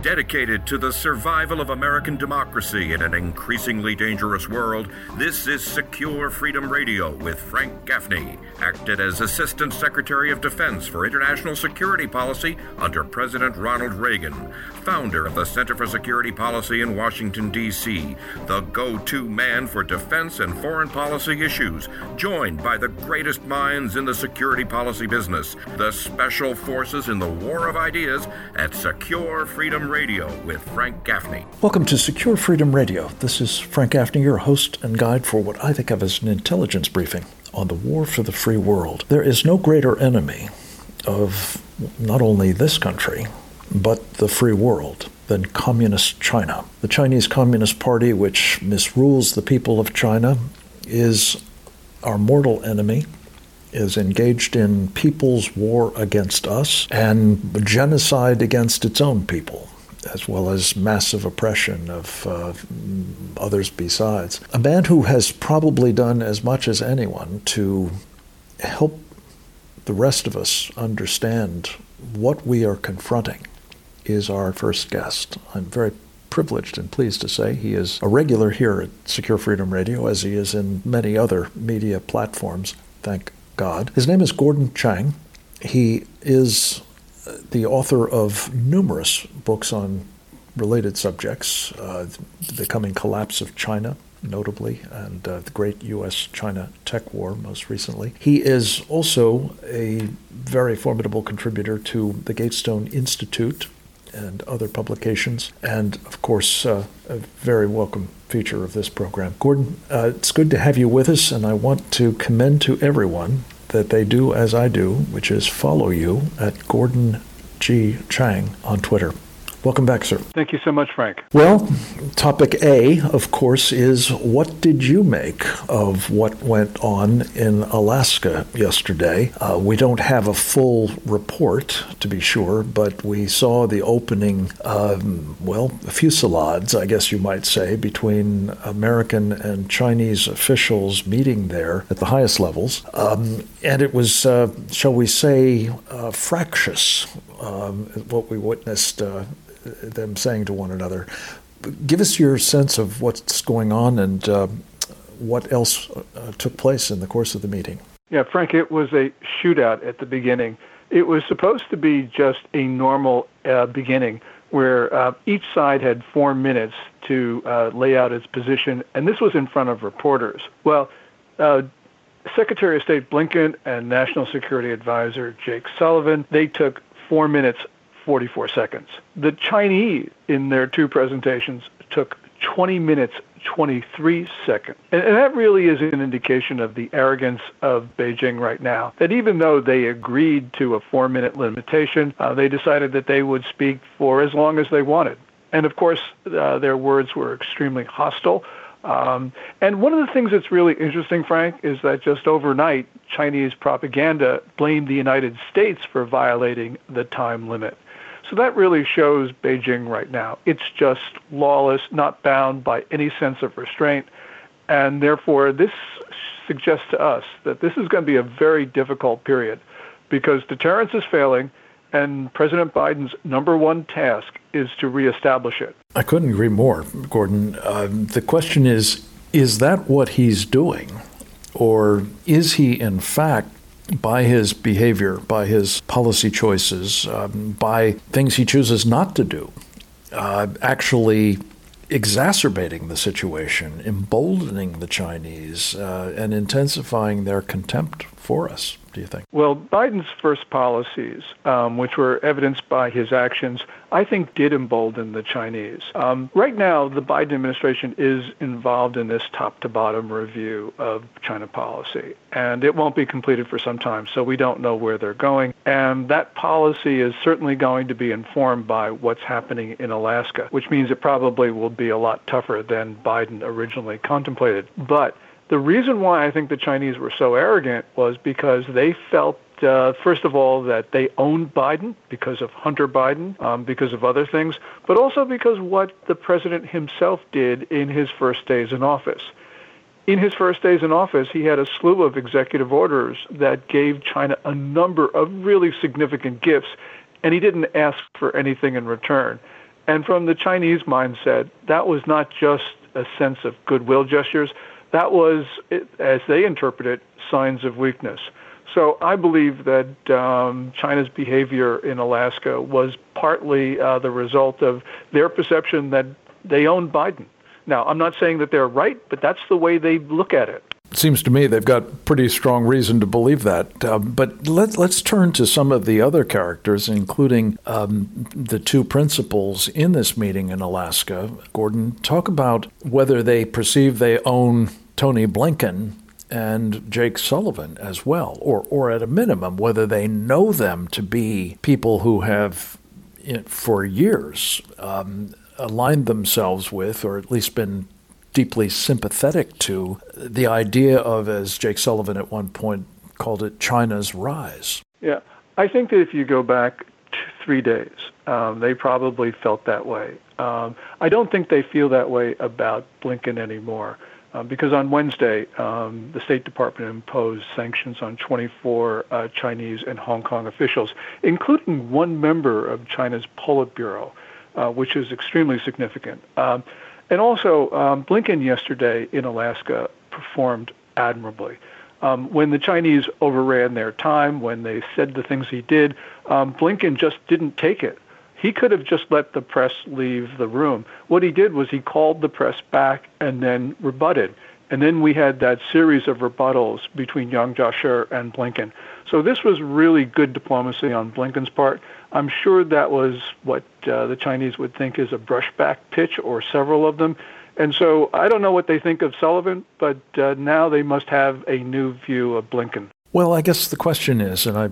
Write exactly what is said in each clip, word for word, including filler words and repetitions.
Dedicated to the survival of American democracy in an increasingly dangerous world, this is Secure Freedom Radio with Frank Gaffney, acted as Assistant Secretary of Defense for International Security Policy under President Ronald Reagan, founder of the Center for Security Policy in Washington, D C, the go-to man for defense and foreign policy issues, joined by the greatest minds in the security policy business, the special forces in the war of ideas at Secure Freedom Radio with Frank Gaffney. Welcome to Secure Freedom Radio. This is Frank Gaffney, your host and guide for what I think of as an intelligence briefing on the war for the free world. There is no greater enemy of not only this country, but the free world than Communist China. The Chinese Communist Party, which misrules the people of China, is our mortal enemy, is engaged in people's war against us and genocide against its own people, as well as massive oppression of uh, others besides. A man who has probably done as much as anyone to help the rest of us understand what we are confronting is our first guest. I'm very privileged and pleased to say he is a regular here at Secure Freedom Radio, as he is in many other media platforms, thank God. His name is Gordon Chang. He is the author of numerous books on related subjects, uh, the coming collapse of China, notably, and uh, the great U S China tech war most recently. He is also a very formidable contributor to the Gatestone Institute and other publications, and of course, uh, a very welcome feature of this program. Gordon, uh, it's good to have you with us, and I want to commend to everyone that they do as I do, which is follow you at Gordon G. Chang on Twitter. Welcome back, sir. Thank you so much, Frank. Well, topic A, of course, is what did you make of what went on in Alaska yesterday? Uh, we don't have a full report, to be sure, but we saw the opening, um, well, fusillades, I guess you might say, between American and Chinese officials meeting there at the highest levels. Um, and it was, uh, shall we say, uh, fractious, um, what we witnessed uh, them saying to one another. Give us your sense of what's going on and uh, what else uh, took place in the course of the meeting. Yeah, Frank, it was a shootout at the beginning. It was supposed to be just a normal uh, beginning where uh, each side had four minutes to uh, lay out its position, and this was in front of reporters. Well, uh, Secretary of State Blinken and National Security Advisor Jake Sullivan, they took four minutes forty-four seconds. The Chinese, in their two presentations, took twenty minutes, twenty-three seconds. And, and that really is an indication of the arrogance of Beijing right now, that even though they agreed to a four-minute limitation, uh, they decided that they would speak for as long as they wanted. And of course, uh, their words were extremely hostile. Um, and one of the things that's really interesting, Frank, is that just overnight, Chinese propaganda blamed the United States for violating the time limit. So that really shows Beijing right now. It's just lawless, not bound by any sense of restraint. And therefore, this suggests to us that this is going to be a very difficult period because deterrence is failing, and President Biden's number one task is to reestablish it. I couldn't agree more, Gordon. Uh, the question is, is that what he's doing? Or is he, in fact, by his behavior, by his policy choices, um, by things he chooses not to do, uh, actually exacerbating the situation, emboldening the Chinese, uh, and intensifying their contempt for us, do you think? Well, Biden's first policies, um, which were evidenced by his actions, I think did embolden the Chinese. Um, right now, the Biden administration is involved in this top-to-bottom review of China policy, and it won't be completed for some time, so we don't know where they're going. And that policy is certainly going to be informed by what's happening in Alaska, which means it probably will be a lot tougher than Biden originally contemplated. But the reason why I think the Chinese were so arrogant was because they felt, uh, first of all, that they owned Biden because of Hunter Biden, um, because of other things, but also because what the president himself did in his first days in office. In his first days in office, he had a slew of executive orders that gave China a number of really significant gifts, and he didn't ask for anything in return. And from the Chinese mindset, that was not just a sense of goodwill gestures. That was, as they interpret it, signs of weakness. So I believe that um, China's behavior in Alaska was partly uh, the result of their perception that they own Biden. Now, I'm not saying that they're right, but that's the way they look at it. It seems to me they've got pretty strong reason to believe that. Uh, but let, let's turn to some of the other characters, including um, the two principals in this meeting in Alaska. Gordon, talk about whether they perceive they own Tony Blinken and Jake Sullivan as well, or, or at a minimum, whether they know them to be people who have, you know, for years, um, aligned themselves with, or at least been deeply sympathetic to, the idea of, as Jake Sullivan at one point called it, China's rise. Yeah, I think that if you go back t- three days, um, they probably felt that way. Um, I don't think they feel that way about Blinken anymore. Uh, because on Wednesday, um, the State Department imposed sanctions on twenty-four uh, Chinese and Hong Kong officials, including one member of China's Politburo, uh, which is extremely significant. Um, and also, um, Blinken yesterday in Alaska performed admirably. Um, when the Chinese overran their time, when they said the things he did, um, Blinken just didn't take it. He could have just let the press leave the room. What he did was he called the press back and then rebutted. And then we had that series of rebuttals between Yang Jiechi and Blinken. So this was really good diplomacy on Blinken's part. I'm sure that was what uh, the Chinese would think is a brushback pitch, or several of them. And so I don't know what they think of Sullivan, but uh, now they must have a new view of Blinken. Well, I guess the question is, and I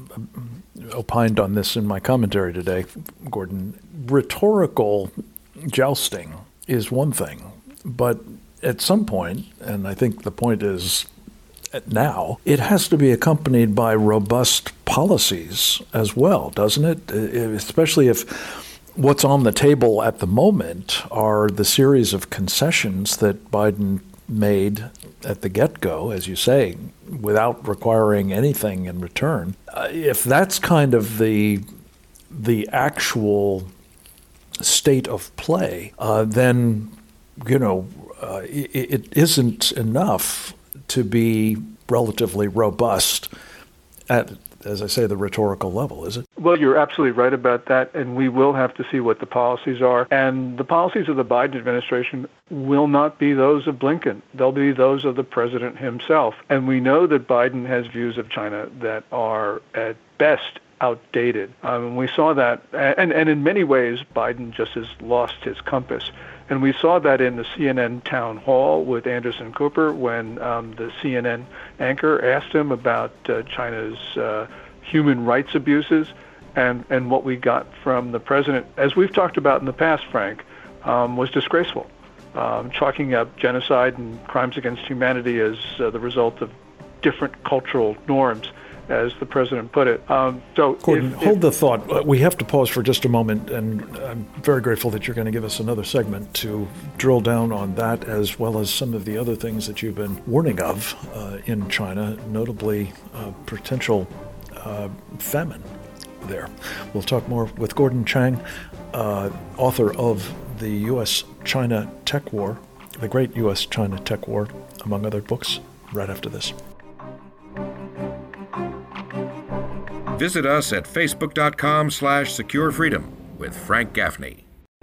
opined on this in my commentary today, Gordon, rhetorical jousting is one thing, but at some point, and I think the point is now, it has to be accompanied by robust policies as well, doesn't it? Especially if what's on the table at the moment are the series of concessions that Biden made at the get-go, as you say, without requiring anything in return. Uh, if that's kind of the the actual state of play, uh, then, you know, uh, it, it isn't enough to be relatively robust at, as I say, the rhetorical level, is it? Well, you're absolutely right about that, and we will have to see what the policies are. And the policies of the Biden administration will not be those of Blinken. They'll be those of the president himself. And we know that Biden has views of China that are, at best, outdated. Um, we saw that, and, and in many ways, Biden just has lost his compass. And we saw that in the C N N town hall with Anderson Cooper when um, the C N N anchor asked him about uh, China's uh, human rights abuses, and, and what we got from the president, as we've talked about in the past, Frank, um, was disgraceful, um, chalking up genocide and crimes against humanity as uh, the result of different cultural norms, as the president put it. Um, so, Gordon, if, hold if, the thought. We have to pause for just a moment, and I'm very grateful that you're going to give us another segment to drill down on that, as well as some of the other things that you've been warning of uh, in China, notably uh, potential uh, famine there. We'll talk more with Gordon Chang, uh, author of the U S China Tech War, the Great U S China Tech War, among other books, right after this. Visit us at facebook.com slash Secure Freedom with Frank Gaffney.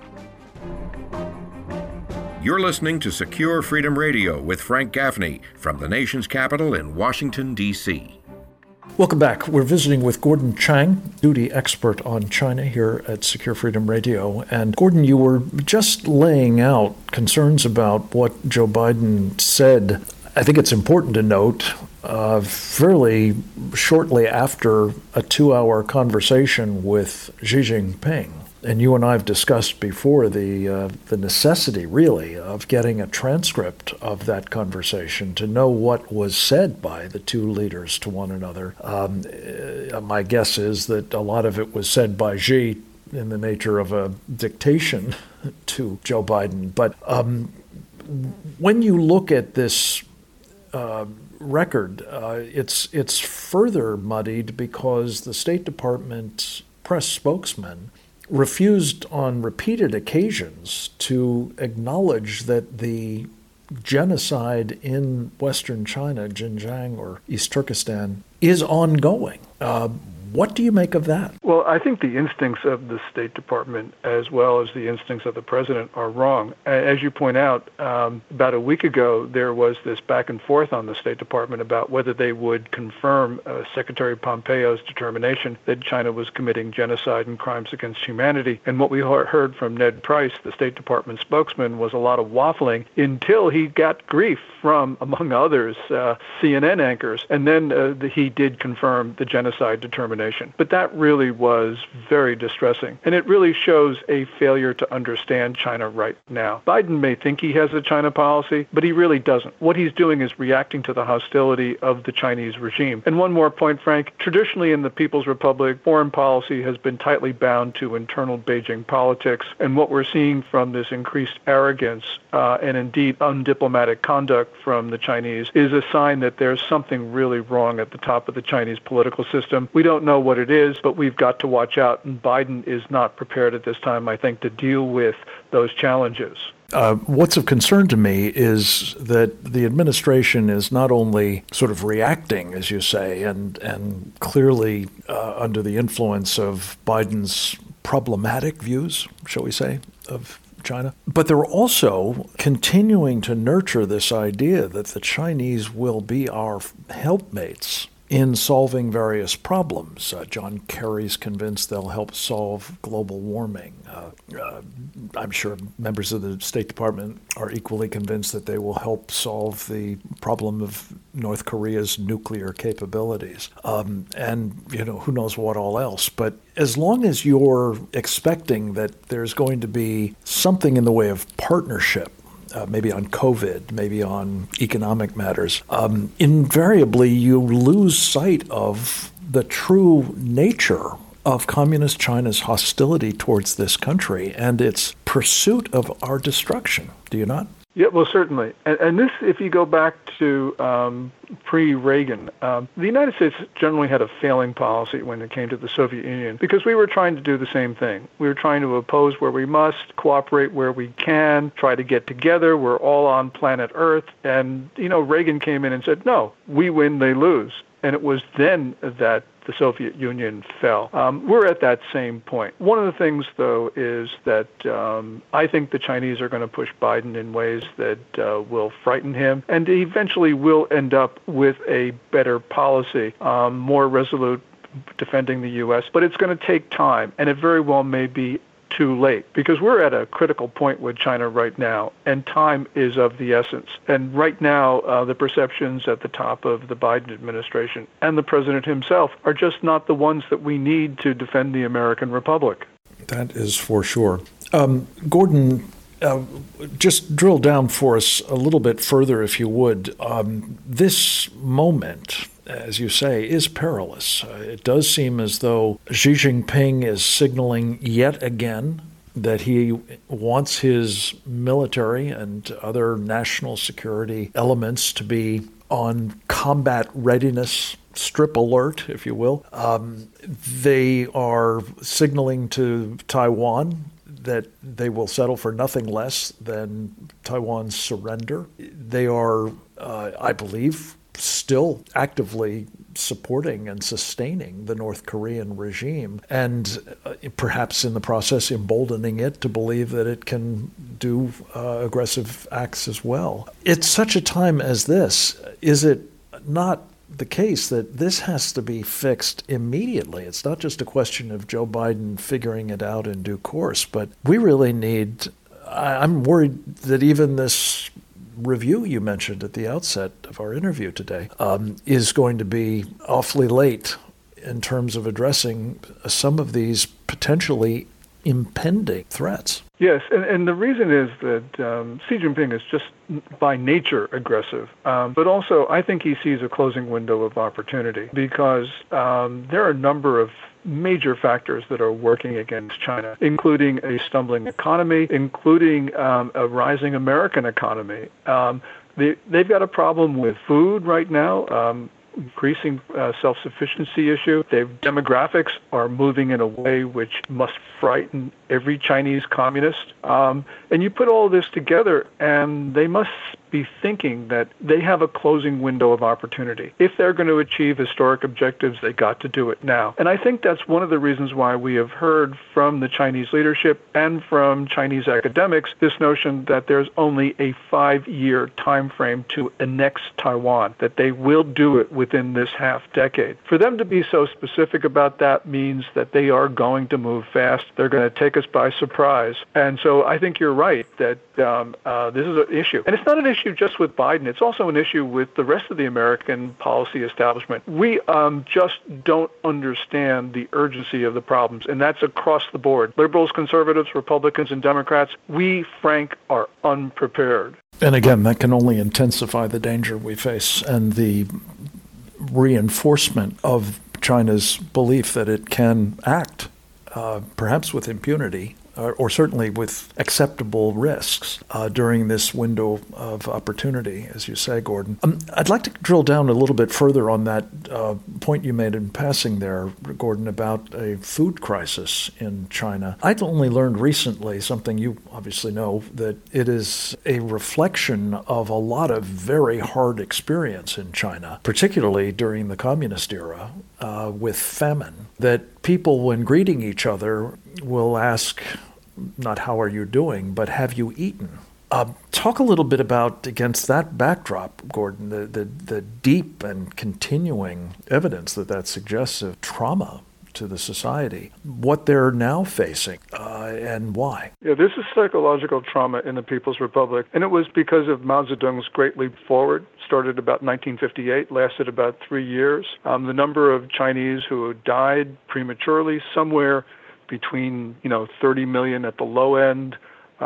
You're listening to Secure Freedom Radio with Frank Gaffney from the nation's capital in Washington, D C Welcome back. We're visiting with Gordon Chang, duty expert on China here at Secure Freedom Radio. And Gordon, you were just laying out concerns about what Joe Biden said. I think it's important to note, uh, fairly shortly after a two-hour conversation with Xi Jinping, and you and I have discussed before the uh, the necessity, really, of getting a transcript of that conversation to know what was said by the two leaders to one another. Um, uh, my guess is that a lot of it was said by Xi in the nature of a dictation to Joe Biden. But um, when you look at this uh, record, uh, it's it's further muddied because the State Department press spokesman refused on repeated occasions to acknowledge that the genocide in Western China, Xinjiang or East Turkestan, is ongoing. Uh, What do you make of that? Well, I think the instincts of the State Department as well as the instincts of the president are wrong. As you point out, um, about a week ago, there was this back and forth on the State Department about whether they would confirm uh, Secretary Pompeo's determination that China was committing genocide and crimes against humanity. And what we heard from Ned Price, the State Department spokesman, was a lot of waffling until he got grief from, among others, uh, C N N anchors. And then uh, the, he did confirm the genocide determination. But that really was very distressing. And it really shows a failure to understand China right now. Biden may think he has a China policy, but he really doesn't. What he's doing is reacting to the hostility of the Chinese regime. And one more point, Frank. Traditionally in the People's Republic, foreign policy has been tightly bound to internal Beijing politics. And what we're seeing from this increased arrogance uh, and indeed undiplomatic conduct from the Chinese is a sign that there's something really wrong at the top of the Chinese political system. We don't know what it is, but we've got to watch out. And Biden is not prepared at this time, I think, to deal with those challenges. Uh, what's of concern to me is that the administration is not only sort of reacting, as you say, and, and clearly uh, under the influence of Biden's problematic views, shall we say, of China, but they're also continuing to nurture this idea that the Chinese will be our helpmates in solving various problems. Uh, John Kerry's convinced they'll help solve global warming. Uh, uh, I'm sure members of the State Department are equally convinced that they will help solve the problem of North Korea's nuclear capabilities. Um, and, you know, who knows what all else. But as long as you're expecting that there's going to be something in the way of partnership, Uh, maybe on COVID, maybe on economic matters, um, invariably you lose sight of the true nature of Communist China's hostility towards this country and its pursuit of our destruction. Do you not? Yeah, well, certainly. And, and this, if you go back to um, pre-Reagan, um, the United States generally had a failing policy when it came to the Soviet Union because we were trying to do the same thing. We were trying to oppose where we must, cooperate where we can, try to get together. We're all on planet Earth. And, you know, Reagan came in and said, no, we win, they lose. And it was then that the Soviet Union fell. Um, we're at that same point. One of the things, though, is that um, I think the Chinese are going to push Biden in ways that uh, will frighten him, and eventually will end up with a better policy, um, more resolute defending the U S, but it's going to take time, and it very well may be too late, because we're at a critical point with China right now, and time is of the essence. And right now, uh, the perceptions at the top of the Biden administration and the president himself are just not the ones that we need to defend the American Republic. That is for sure. Um, Gordon, uh, just drill down for us a little bit further, if you would. Um, this moment, as you say, is perilous. Uh, it does seem as though Xi Jinping is signaling yet again that he wants his military and other national security elements to be on combat readiness, strip alert, if you will. Um, they are signaling to Taiwan that they will settle for nothing less than Taiwan's surrender. They are, uh, I believe, still actively supporting and sustaining the North Korean regime, and uh, perhaps in the process emboldening it to believe that it can do uh, aggressive acts as well. At such a time as this, is it not the case that this has to be fixed immediately? It's not just a question of Joe Biden figuring it out in due course, but we really need, I'm worried that even this review you mentioned at the outset of our interview today um, is going to be awfully late in terms of addressing some of these potentially impending threats. Yes, and, and the reason is that um, Xi Jinping is just by nature aggressive, um, but also I think he sees a closing window of opportunity because um, there are a number of major factors that are working against China, including a stumbling economy, including um, a rising American economy. Um, they, they've got a problem with food right now. Um, increasing uh, self-sufficiency issue. Their demographics are moving in a way which must frighten every Chinese communist. Um, and you put all this together, and they must be thinking that they have a closing window of opportunity. If they're going to achieve historic objectives, they got to do it now. And I think that's one of the reasons why we have heard from the Chinese leadership and from Chinese academics this notion that there's only a five-year time frame to annex Taiwan, that they will do it within this half decade. For them to be so specific about that means that they are going to move fast. They're going to take us by surprise. And so I think you're right that um, uh, this is an issue. And it's not an issue just with Biden. It's also an issue with the rest of the American policy establishment. We um, just don't understand the urgency of the problems, and that's across the board. Liberals, conservatives, Republicans, and Democrats, we, Frank, are unprepared. And again, that can only intensify the danger we face and the reinforcement of China's belief that it can act, uh, perhaps with impunity, or, or certainly with acceptable risks uh, during this window of opportunity, as you say, Gordon. Um, I'd like to drill down a little bit further on that uh, point you made in passing there, Gordon, about a food crisis in China. I'd only learned recently, something you obviously know, that it is a reflection of a lot of very hard experience in China, particularly during the communist era, uh, with famine, that people, when greeting each other, will ask, not how are you doing, but have you eaten? Uh, talk a little bit about, against that backdrop, Gordon, the, the, the deep and continuing evidence that that suggests of trauma to the society, what they're now facing, uh, and why. Yeah, this is psychological trauma in the People's Republic, and it was because of Mao Zedong's Great Leap Forward. Started about nineteen fifty-eight, lasted about three years. Um, the number of Chinese who died prematurely, somewhere between, you know, thirty million at the low end,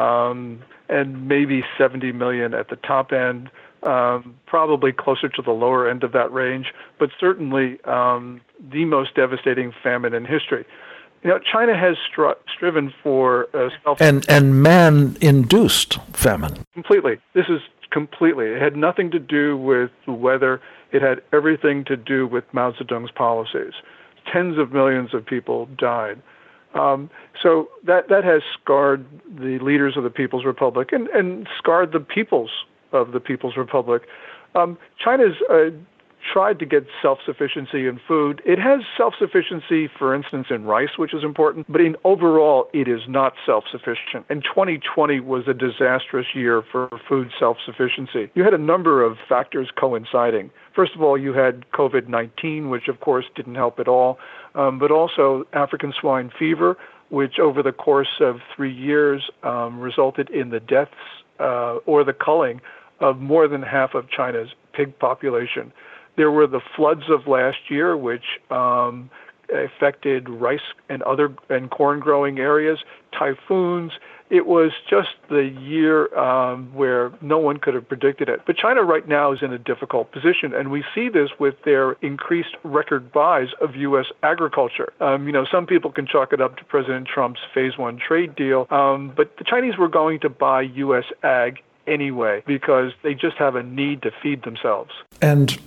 um, and maybe seventy million at the top end, um, probably closer to the lower end of that range, but certainly um, the most devastating famine in history. You know, China has stri- striven for uh, self- and and man-induced famine. Completely. This is completely. It had nothing to do with the weather. It had everything to do with Mao Zedong's policies. Tens of millions of people died. Um, so that that has scarred the leaders of the People's Republic and, and scarred the peoples of the People's Republic. Um, China's uh, tried to get self-sufficiency in food. It has self-sufficiency, for instance, in rice, which is important, but in overall, it is not self-sufficient. And twenty twenty was a disastrous year for food self-sufficiency. You had a number of factors coinciding. First of all, you had covid nineteen, which of course didn't help at all, um, but also African swine fever, which over the course of three years um, resulted in the deaths uh, or the culling of more than half of China's pig population. There were the floods of last year, which um, affected rice and other and corn growing areas, typhoons. It was just the year um, where no one could have predicted it. But China right now is in a difficult position, and we see this with their increased record buys of U S agriculture. Um, you know, some people can chalk it up to President Trump's phase one trade deal, um, but the Chinese were going to buy U S ag anyway because they just have a need to feed themselves. And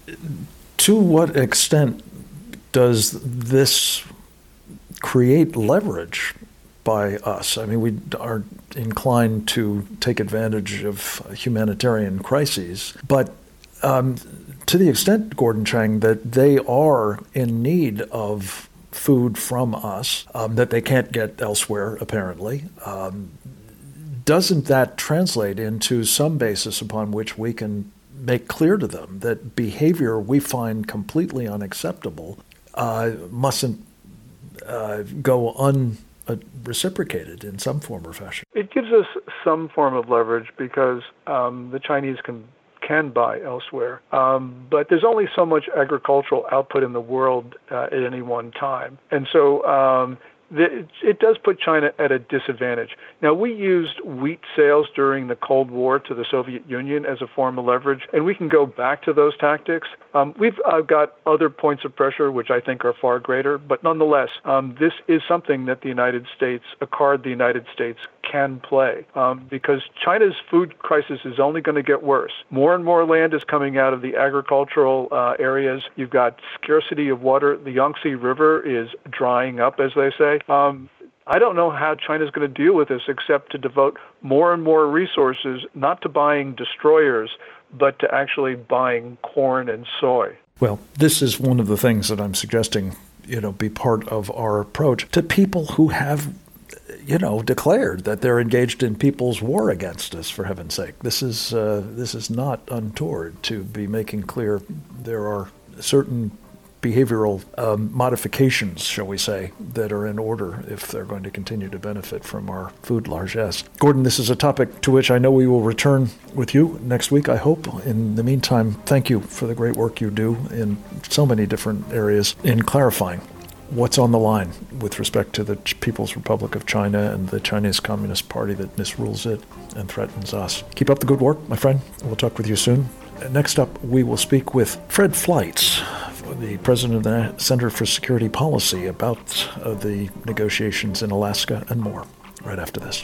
to what extent does this create leverage by us? I mean, we are inclined to take advantage of humanitarian crises, but um, to the extent, Gordon Chang, that they are in need of food from us um, that they can't get elsewhere, apparently, um, doesn't that translate into some basis upon which we can make clear to them that behavior we find completely unacceptable uh, mustn't uh, go unreciprocated in some form or fashion? It gives us some form of leverage because um, the Chinese can can buy elsewhere. Um, but there's only so much agricultural output in the world uh, at any one time. And so um, the, it does put China at a disadvantage. Now, we used wheat sales during the Cold War to the Soviet Union as a form of leverage, and we can go back to those tactics. Um, we've uh, got other points of pressure, which I think are far greater, but nonetheless, um, this is something that the United States, a card the United States can play, um, because China's food crisis is only going to get worse. More and more land is coming out of the agricultural uh, areas. You've got scarcity of water. The Yangtze River is drying up, as they say. Um, I don't know how China's going to deal with this except to devote more and more resources not to buying destroyers, but to actually buying corn and soy. Well, this is one of the things that I'm suggesting, you know, be part of our approach to people who have, you know, declared that they're engaged in people's war against us, for heaven's sake. This is uh, this is not untoward to be making clear there are certain behavioral um, modifications, shall we say, that are in order if they're going to continue to benefit from our food largesse. Gordon, this is a topic to which I know we will return with you next week, I hope. In the meantime, thank you for the great work you do in so many different areas in clarifying what's on the line with respect to the People's Republic of China and the Chinese Communist Party that misrules it and threatens us. Keep up the good work, my friend. We'll talk with you soon. Next up, we will speak with Fred Fleitz, the president of the Center for Security Policy, about uh, the negotiations in Alaska and more, right after this.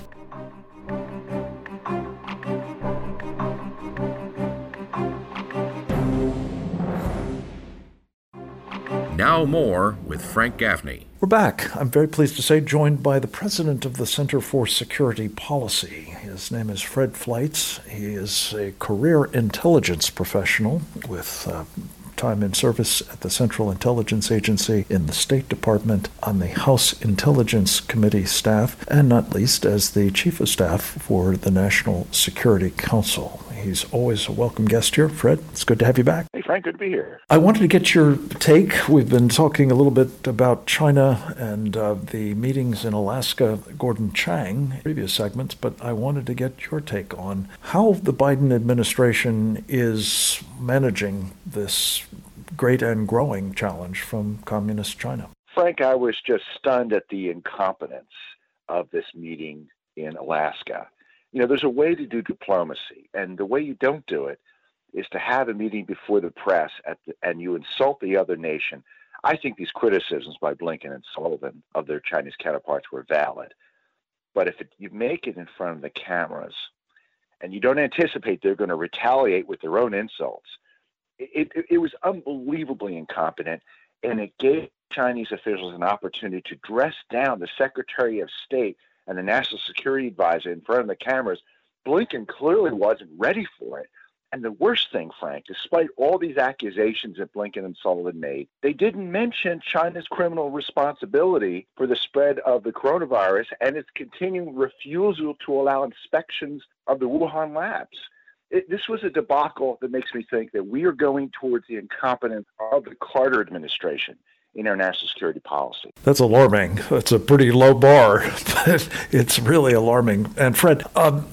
Now more with Frank Gaffney. We're back. I'm very pleased to say joined by the president of the Center for Security Policy. His name is Fred Fleitz. He is a career intelligence professional with uh, time in service at the Central Intelligence Agency in the State Department, on the House Intelligence Committee staff, and not least as the Chief of Staff for the National Security Council. He's always a welcome guest here. Fred, it's good to have you back. Hey, Frank, good to be here. I wanted to get your take. We've been talking a little bit about China and uh, the meetings in Alaska, Gordon Chang, previous segments, but I wanted to get your take on how the Biden administration is managing this great and growing challenge from communist China. Frank, I was just stunned at the incompetence of this meeting in Alaska. You know, there's a way to do diplomacy, and the way you don't do it is to have a meeting before the press at the, and you insult the other nation. I think these criticisms by Blinken and Sullivan of their Chinese counterparts were valid. But if it, you make it in front of the cameras and you don't anticipate they're going to retaliate with their own insults, it, it, it was unbelievably incompetent, and it gave Chinese officials an opportunity to dress down the Secretary of State and the National Security Advisor in front of the cameras. Blinken clearly wasn't ready for it. And the worst thing, Frank, despite all these accusations that Blinken and Sullivan made, they didn't mention China's criminal responsibility for the spread of the coronavirus and its continuing refusal to allow inspections of the Wuhan labs. It, this was a debacle that makes me think that we are going towards the incompetence of the Carter administration in our national security policy. That's alarming. That's a pretty low bar, but it's really alarming. And Fred, um,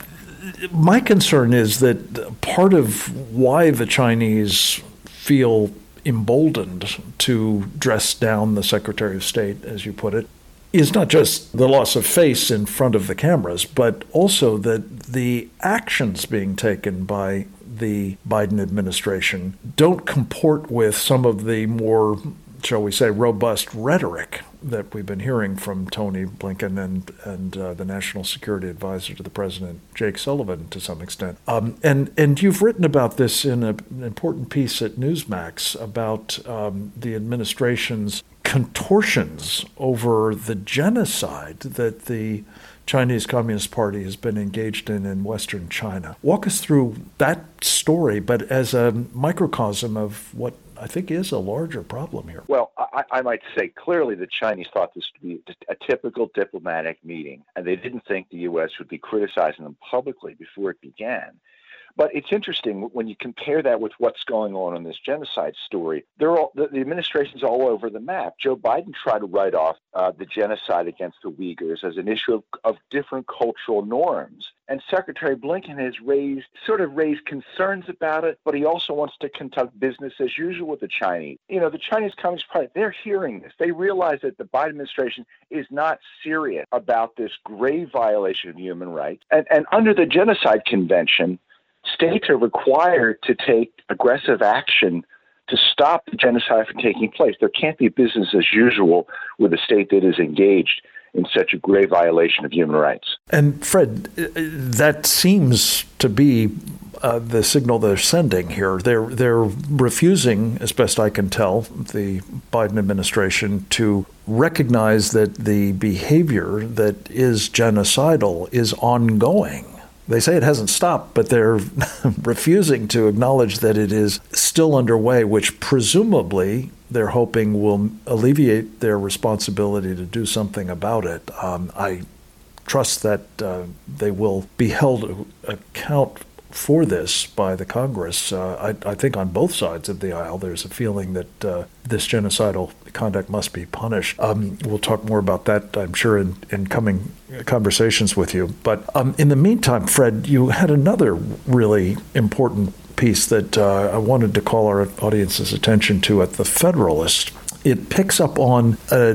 my concern is that part of why the Chinese feel emboldened to dress down the Secretary of State, as you put it, is not just the loss of face in front of the cameras, but also that the actions being taken by the Biden administration don't comport with some of the more, shall we say, robust rhetoric that we've been hearing from Tony Blinken and and uh, the National Security Advisor to the President, Jake Sullivan, to some extent. Um, and and you've written about this in a, an important piece at Newsmax about um, the administration's contortions over the genocide that the Chinese Communist Party has been engaged in in Western China. Walk us through that story, but as a microcosm of what I think is a larger problem here. Well, I, I might say clearly the Chinese thought this to be a typical diplomatic meeting, and they didn't think the U S would be criticizing them publicly before it began. But it's interesting when you compare that with what's going on in this genocide story. They're all, the, the administration's all over the map. Joe Biden tried to write off uh, the genocide against the Uyghurs as an issue of, of different cultural norms. And Secretary Blinken has raised, sort of raised concerns about it, but he also wants to conduct business as usual with the Chinese. You know, the Chinese Communist Party, they're hearing this. They realize that the Biden administration is not serious about this grave violation of human rights. And, and under the Genocide Convention, states are required to take aggressive action to stop the genocide from taking place. There can't be business as usual with a state that is engaged in such a grave violation of human rights. And Fred, that seems to be uh, the signal they're sending here. They're they're refusing, as best I can tell, the Biden administration to recognize that the behavior that is genocidal is ongoing. They say it hasn't stopped, but they're refusing to acknowledge that it is still underway, which presumably they're hoping will alleviate their responsibility to do something about it. Um, I trust that uh, they will be held to account for this by the Congress. Uh, I, I think on both sides of the aisle, there's a feeling that uh, this genocidal conduct must be punished. Um, we'll talk more about that, I'm sure, in, in coming conversations with you. But um, in the meantime, Fred, you had another really important piece that uh, I wanted to call our audience's attention to at The Federalist. It picks up on, uh,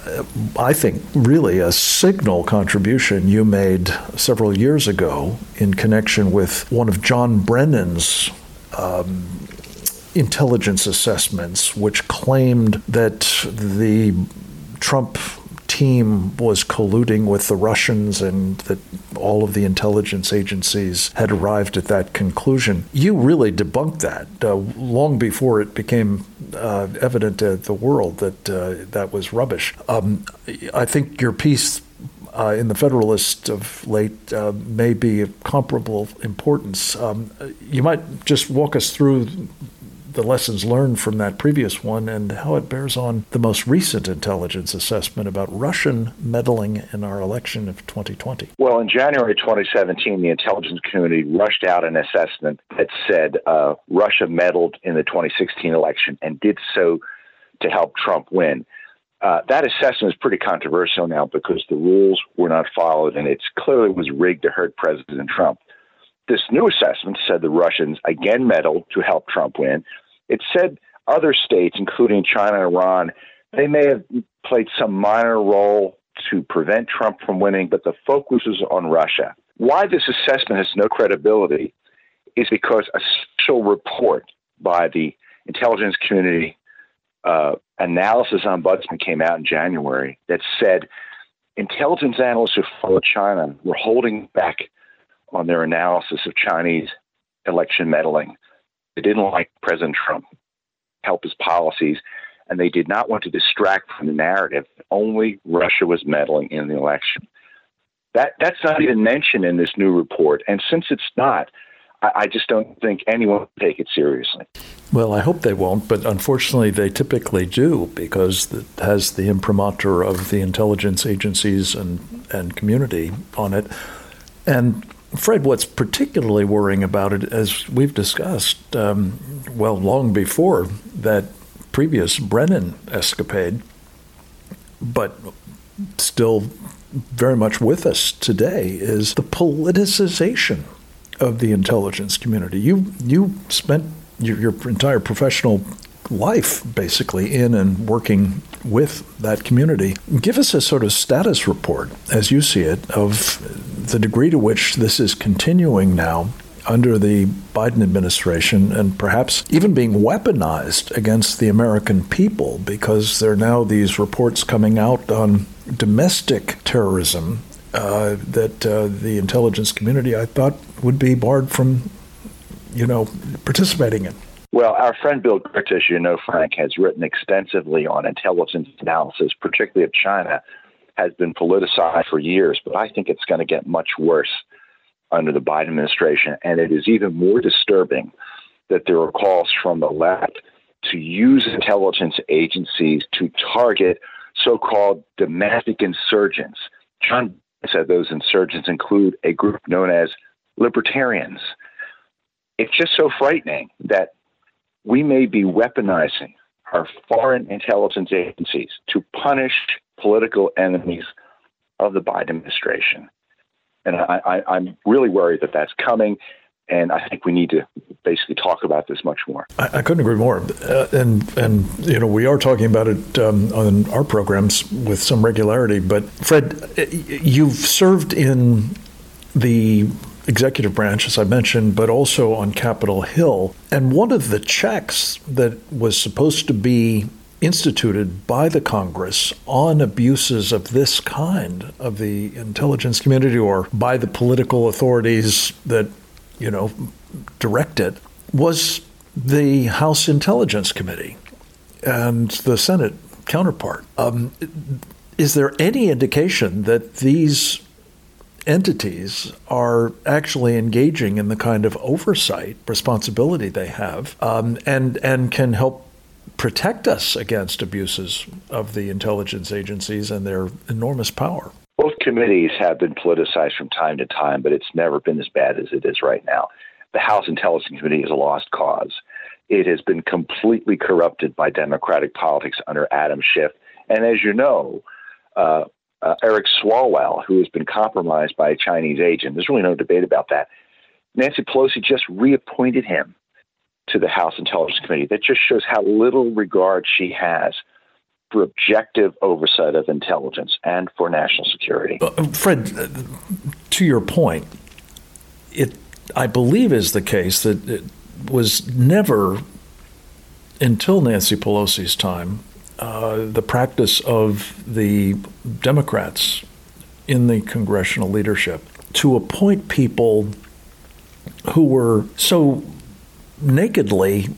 I think, really a signal contribution you made several years ago in connection with one of John Brennan's um, intelligence assessments, which claimed that the Trump team was colluding with the Russians and that all of the intelligence agencies had arrived at that conclusion. You really debunked that uh, long before it became uh, evident to the world that uh, that was rubbish. Um, I think your piece uh, in the Federalist of late uh, may be of comparable importance. Um, you might just walk us through the lessons learned from that previous one and how it bears on the most recent intelligence assessment about Russian meddling in our election of twenty twenty. Well, in January twenty seventeen, the intelligence community rushed out an assessment that said uh, Russia meddled in the twenty sixteen election and did so to help Trump win. Uh, that assessment is pretty controversial now because the rules were not followed and it clearly was rigged to hurt President Trump. This new assessment said the Russians again meddled to help Trump win. It said other states, including China and Iran, they may have played some minor role to prevent Trump from winning, but the focus is on Russia. Why this assessment has no credibility is because a special report by the intelligence community uh, analysis ombudsman came out in January that said intelligence analysts who follow China were holding back on their analysis of Chinese election meddling. They didn't like President Trump, help his policies, and they did not want to distract from the narrative. Only Russia was meddling in the election. That That's not even mentioned in this new report. And since it's not, I, I just don't think anyone will take it seriously. Well, I hope they won't, but unfortunately they typically do because it has the imprimatur of the intelligence agencies and, and community on it. And Fred, what's particularly worrying about it, as we've discussed, um, well, long before that previous Brennan escapade, but still very much with us today, is the politicization of the intelligence community. You you spent your, your entire professional life basically in and working with that community. Give us a sort of status report, as you see it, of the degree to which this is continuing now under the Biden administration and perhaps even being weaponized against the American people, because there are now these reports coming out on domestic terrorism uh, that uh, the intelligence community, I thought, would be barred from, you know, participating in. Well, our friend Bill Gertz, as you know, Frank, has written extensively on intelligence analysis, particularly of China, has been politicized for years, but I think it's going to get much worse under the Biden administration. And it is even more disturbing that there are calls from the left to use intelligence agencies to target so-called domestic insurgents. John said those insurgents include a group known as libertarians. it's just so frightening that we may be weaponizing our foreign intelligence agencies to punish political enemies of the Biden administration. And I, I, I'm really worried that that's coming. And I think we need to basically talk about this much more. I, I couldn't agree more. Uh, and, and, you know, we are talking about it um, on our programs with some regularity. But, Fred, you've served in the executive branch, as I mentioned, but also on Capitol Hill. And one of the checks that was supposed to be instituted by the Congress on abuses of this kind of the intelligence community or by the political authorities that, you know, direct it was the House Intelligence Committee and the Senate counterpart. Um, is there any indication that these entities are actually engaging in the kind of oversight responsibility they have um, and and can help protect us against abuses of the intelligence agencies and their enormous power? Both committees have been politicized from time to time, but it's never been as bad as it is right now. The House Intelligence Committee is a lost cause. It has been completely corrupted by Democratic politics under Adam Schiff. And as you know, uh, uh, Eric Swalwell, who has been compromised by a Chinese agent, there's really no debate about that. Nancy Pelosi just reappointed him to the House Intelligence Committee. That just shows how little regard she has for objective oversight of intelligence and for national security. Uh, Fred, to your point, it, I believe, is the case that it was never, until Nancy Pelosi's time, uh, the practice of the Democrats in the congressional leadership to appoint people who were so nakedly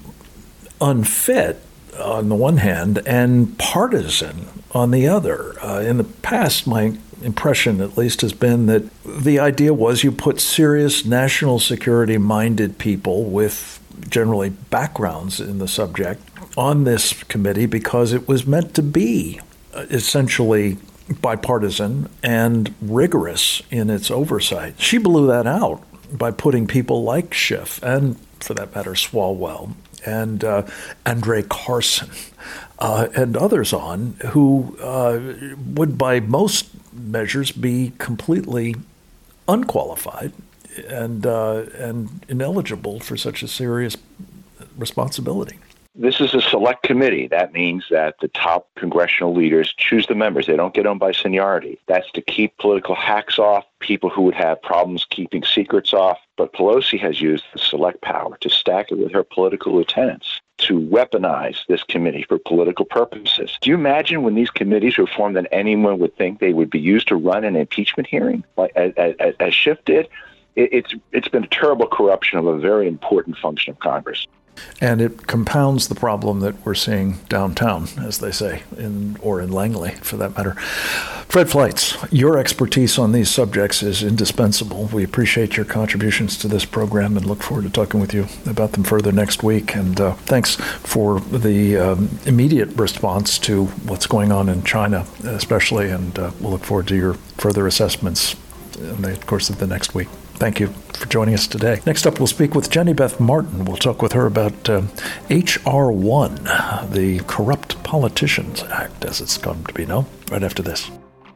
unfit on the one hand and partisan on the other. Uh, in the past, my impression at least has been that the idea was you put serious national security minded people with generally backgrounds in the subject on this committee because it was meant to be essentially bipartisan and rigorous in its oversight. She blew that out by putting people like Schiff and, for that matter, Swalwell and uh, Andre Carson uh, and others on who uh, would by most measures be completely unqualified and uh, and ineligible for such a serious responsibility. This is a select committee. That means that the top congressional leaders choose the members. They don't get on by seniority. That's to keep political hacks off, people who would have problems keeping secrets off. But Pelosi has used the select power to stack it with her political lieutenants to weaponize this committee for political purposes. Do you imagine when these committees were formed that anyone would think they would be used to run an impeachment hearing, like as, as, as Schiff did? It, it's it's been a terrible corruption of a very important function of Congress. And it compounds the problem that we're seeing downtown, as they say, in or in Langley, for that matter. Fred Fleitz, your expertise on these subjects is indispensable. We appreciate your contributions to this program and look forward to talking with you about them further next week. And uh, thanks for the um, immediate response to what's going on in China, especially, and uh, we'll look forward to your further assessments in the course of the next week. Thank you for joining us today. Next up, we'll speak with Jenny Beth Martin. We'll talk with her about uh, H R one, the Corrupt Politicians Act, as it's come to be known, right after this.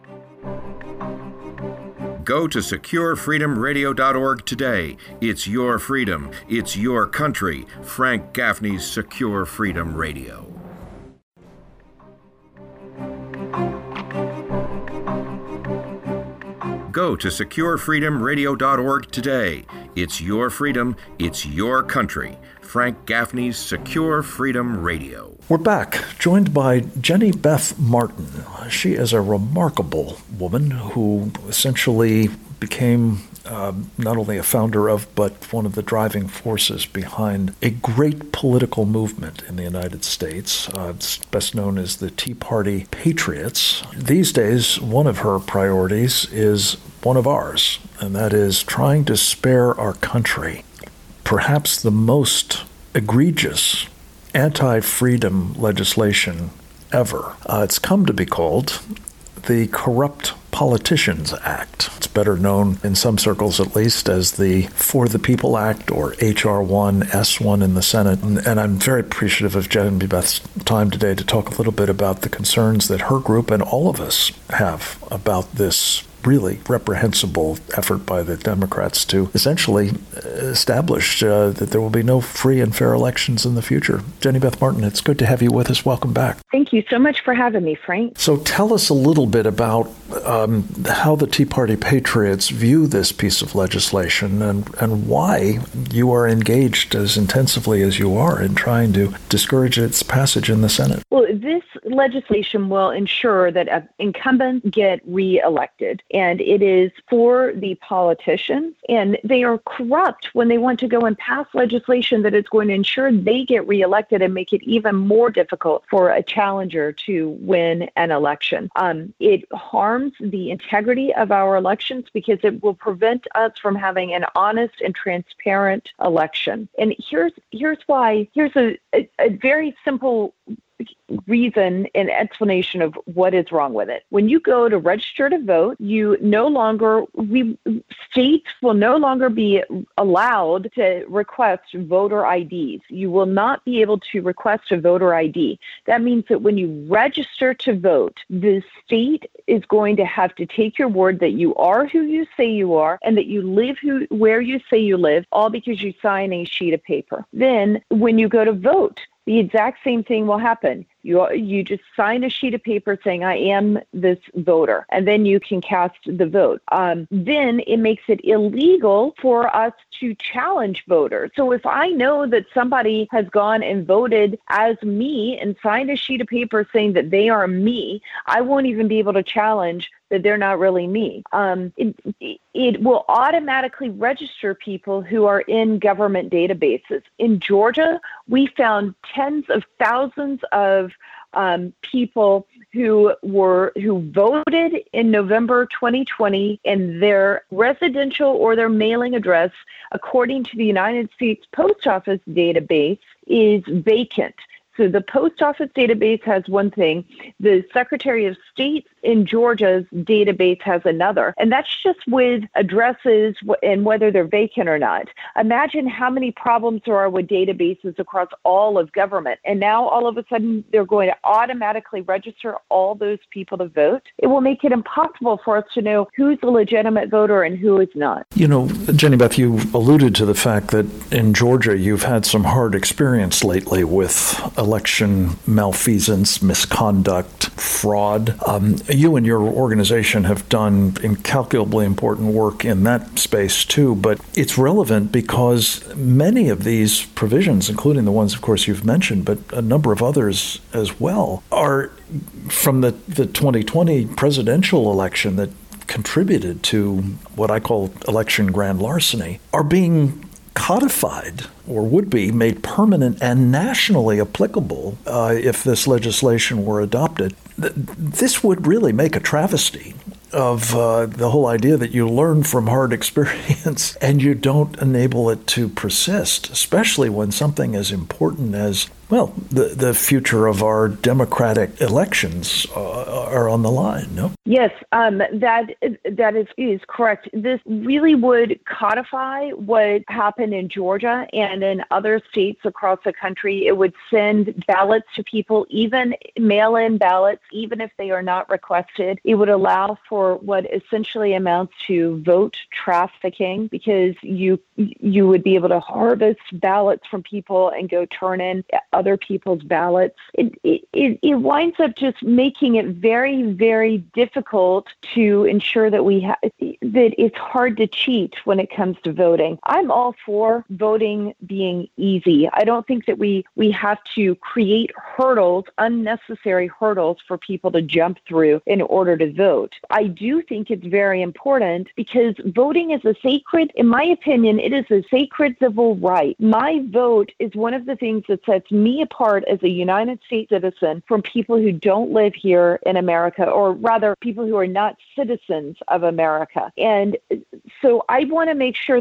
Go to secure freedom radio dot org today. It's your freedom. It's your country. Frank Gaffney's Secure Freedom Radio. Go to secure freedom radio dot org today. It's your freedom. It's your country. Frank Gaffney's Secure Freedom Radio. We're back, joined by Jenny Beth Martin. She is a remarkable woman who essentially became uh, not only a founder of, but one of the driving forces behind a great political movement in the United States. Uh, it's best known as the Tea Party Patriots. These days, one of her priorities is one of ours, and that is trying to spare our country perhaps the most egregious anti-freedom legislation ever. Uh, it's come to be called the Corrupt Politicians Act. It's better known in some circles at least as the For the People Act, or H R one S one in the Senate. And, and I'm very appreciative of Jenny Beth's time today to talk a little bit about the concerns that her group and all of us have about this really reprehensible effort by the Democrats to essentially establish uh, that there will be no free and fair elections in the future. Jenny Beth Martin, it's good to have you with us. Welcome back. Thank you so much for having me, Frank. So tell us a little bit about um, how the Tea Party Patriots view this piece of legislation and, and why you are engaged as intensively as you are in trying to discourage its passage in the Senate. Well, this legislation will ensure that incumbents get reelected. And it is for the politicians, and they are corrupt when they want to go and pass legislation that is going to ensure they get reelected and make it even more difficult for a challenger to win an election. Um, it harms the integrity of our elections because it will prevent us from having an honest and transparent election. And here's here's why. Here's a, a, a very simple reason and explanation of what is wrong with it. When you go to register to vote, you no longer, we states will no longer be allowed to request voter I Ds. You will not be able to request a voter I D. That means that when you register to vote, the state is going to have to take your word that you are who you say you are and that you live who where you say you live, all because you sign a sheet of paper. Then when you go to vote, the exact same thing will happen. You you just sign a sheet of paper saying, I am this voter, and then you can cast the vote. Um, then it makes it illegal for us to challenge voters. So if I know that somebody has gone and voted as me and signed a sheet of paper saying that they are me, I won't even be able to challenge that they're not really me. Um, it, it will automatically register people who are in government databases. In Georgia, we found tens of thousands of um, people who were who voted in November twenty twenty, and their residential or their mailing address, according to the United States Post Office database, is vacant. So the post office database has one thing. The Secretary of State in Georgia's database has another. And that's just with addresses and whether they're vacant or not. Imagine how many problems there are with databases across all of government. And now all of a sudden they're going to automatically register all those people to vote. It will make it impossible for us to know who's a legitimate voter and who is not. You know, Jenny Beth, you alluded to the fact that in Georgia you've had some hard experience lately with election malfeasance, misconduct, fraud. Um, you and your organization have done incalculably important work in that space too, but it's relevant because many of these provisions, including the ones, of course, you've mentioned, but a number of others as well, are from the, the twenty twenty presidential election that contributed to what I call election grand larceny, are being codified or would be made permanent and nationally applicable uh, if this legislation were adopted. Th- this would really make a travesty of uh, the whole idea that you learn from hard experience and you don't enable it to persist, especially when something as important as, well, the, the future of our democratic elections uh, are on the line, no? Yes, um, that that is, is correct. This really would codify what happened in Georgia and in other states across the country. It would send ballots to people, even mail-in ballots, even if they are not requested. It would allow for what essentially amounts to vote trafficking, because you you would be able to harvest ballots from people and go turn in other people's ballots. It it, it winds up just making it very, very difficult to ensure that we ha- that it's hard to cheat when it comes to voting. I'm all for voting being easy. I don't think that we we have to create hurdles, unnecessary hurdles for people to jump through in order to vote. I do think it's very important because voting is a sacred, in my opinion, it is a sacred civil right. My vote is one of the things that sets me apart as a United States citizen from people who don't live here in America, or rather people who are not citizens of America. And so I want to make sure that when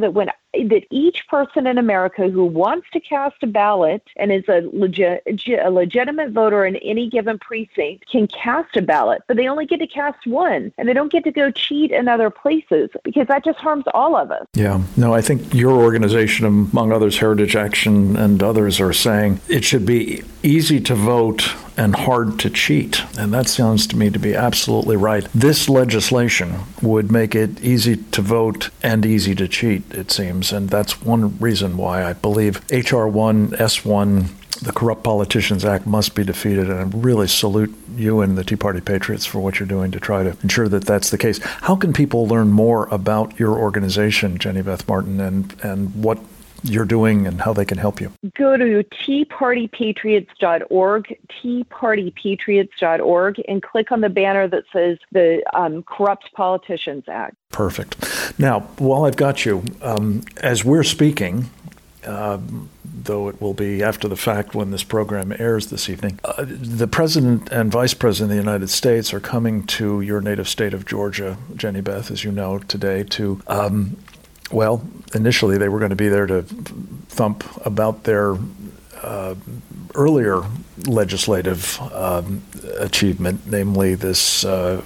that each person in America who wants to cast a ballot and is a, legit, a legitimate voter in any given precinct can cast a ballot, but they only get to cast one, and they don't get to go cheat in other places, because that just harms all of us. Yeah. No, I think your organization, among others, Heritage Action and others, are saying it should be easy to vote and hard to cheat. And that sounds to me to be absolutely right. This legislation would make it easy to vote and easy to cheat, it seems. And that's one reason why I believe H R one S one, the Corrupt Politicians Act, must be defeated. And I really salute you and the Tea Party Patriots for what you're doing to try to ensure that that's the case. How can people learn more about your organization, Jenny Beth Martin, and, and what you're doing and how they can help you? Go to tea party patriots dot org, tea party patriots dot org, and click on the banner that says the um, Corrupt Politicians Act. Perfect. Now, while I've got you, um, as we're speaking, uh, though it will be after the fact when this program airs this evening, uh, the President and Vice President of the United States are coming to your native state of Georgia, Jenny Beth, as you know, today to um, Well, initially they were going to be there to thump about their uh, earlier legislative um, achievement, namely this uh,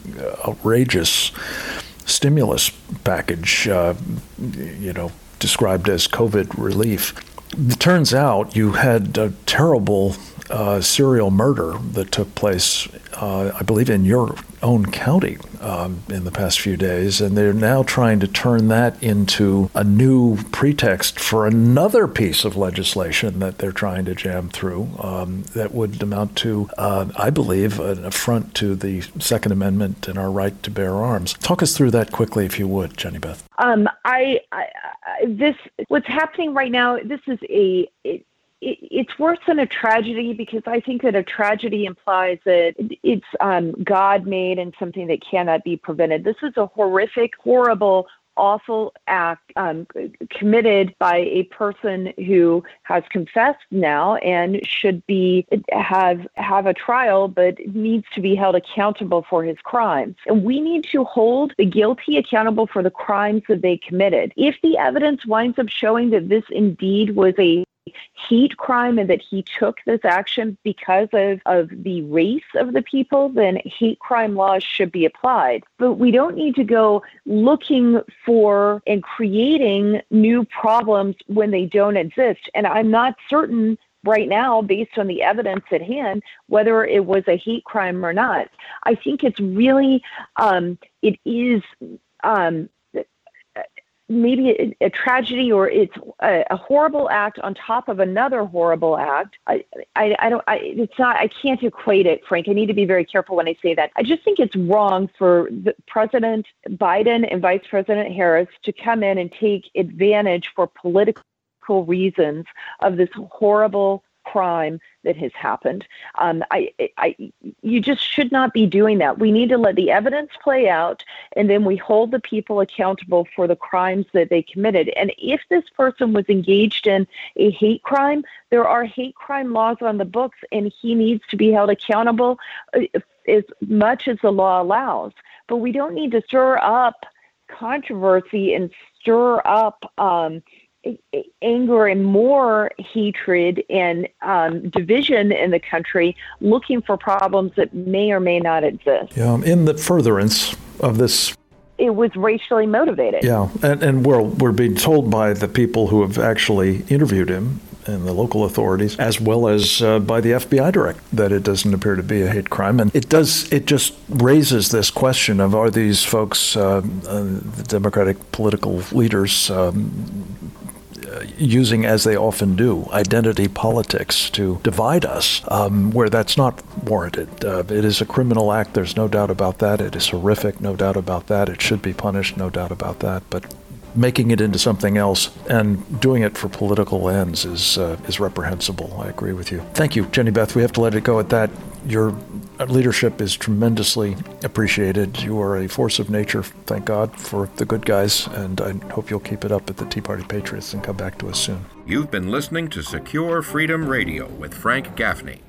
outrageous stimulus package, uh, you know, described as COVID relief. It turns out you had a terrible uh, serial murder that took place, uh, I believe, in your own county um, in the past few days, and they're now trying to turn that into a new pretext for another piece of legislation that they're trying to jam through um, that would amount to, uh, I believe, an affront to the Second Amendment and our right to bear arms. Talk us through that quickly, if you would, Jenny Beth. Um, I, I, I this what's happening right now. This is a. It, It, it's worse than a tragedy, because I think that a tragedy implies that it's um, God-made and something that cannot be prevented. This is a horrific, horrible, awful act um, committed by a person who has confessed now and should be have have a trial, but needs to be held accountable for his crimes. And we need to hold the guilty accountable for the crimes that they committed. If the evidence winds up showing that this indeed was a hate crime and that he took this action because of, of the race of the people, then hate crime laws should be applied. But we don't need to go looking for and creating new problems when they don't exist. And I'm not certain right now, based on the evidence at hand, whether it was a hate crime or not. I think it's really, um, it is, um, maybe a, a tragedy, or it's a, a horrible act on top of another horrible act. I, I, I don't, I, it's not, I can't equate it, Frank. I need to be very careful when I say that. I just think it's wrong for the President Biden and Vice President Harris to come in and take advantage for political reasons of this horrible crime that has happened. Um, I, I, you just should not be doing that. We need to let the evidence play out, and then we hold the people accountable for the crimes that they committed. And if this person was engaged in a hate crime, there are hate crime laws on the books, and he needs to be held accountable as much as the law allows. But we don't need to stir up controversy and stir up um, anger and more hatred and um, division in the country, looking for problems that may or may not exist. Yeah, in the furtherance of this, it was racially motivated. Yeah, and, and we're, we're being told by the people who have actually interviewed him and the local authorities, as well as uh, by the F B I director, that it doesn't appear to be a hate crime. And it does, it just raises this question of, are these folks, uh, uh, the Democratic political leaders, um, using, as they often do, identity politics to divide us, um, where that's not warranted. Uh, it is a criminal act, there's no doubt about that. It is horrific, no doubt about that. It should be punished, no doubt about that. But making it into something else and doing it for political ends is uh, is reprehensible. I agree with you. Thank you, Jenny Beth. We have to let it go at that. Your leadership is tremendously appreciated. You are a force of nature, thank God, for the good guys, and I hope you'll keep it up at the Tea Party Patriots and come back to us soon. You've been listening to Secure Freedom Radio with Frank Gaffney.